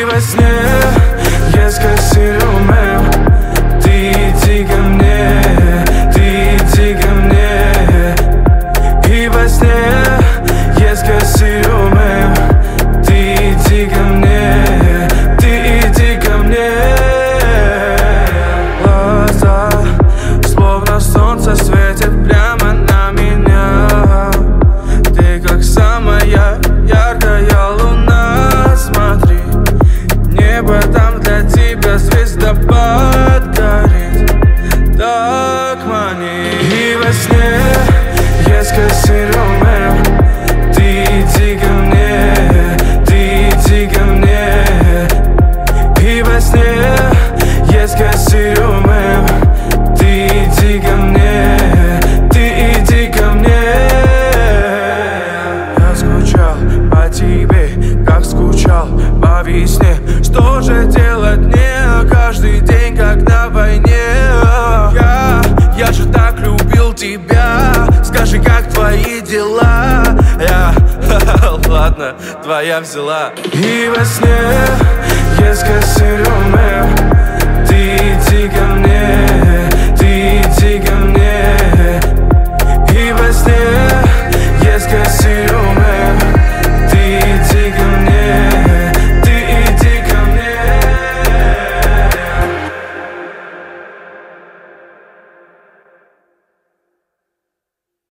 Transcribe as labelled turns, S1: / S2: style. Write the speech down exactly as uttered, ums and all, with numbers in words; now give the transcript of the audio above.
S1: И во сне я скользю Ромео. Ты иди ко мне, ты иди ко мне. И во сне я скользю Ромео. Ты иди ко мне, ты иди ко мне. Глаза, словно солнце, светит прямо на меня. Ты как самая яркая луна. Смотри, небо там для тебя звездопад горит. Так мани. И во сне я скользю Ромео. Ты иди ко мне, ты иди ко мне. И во сне я скользю Ромео. Ты иди ко мне, ты иди ко мне. Я скучал по тебе, как скучал по весне. Что же делать мне каждый день, как на войне? Я, я же так любил тебя. Скажи, как твои дела? Я, ладно, твоя взяла. И во сне я скользю Ромео.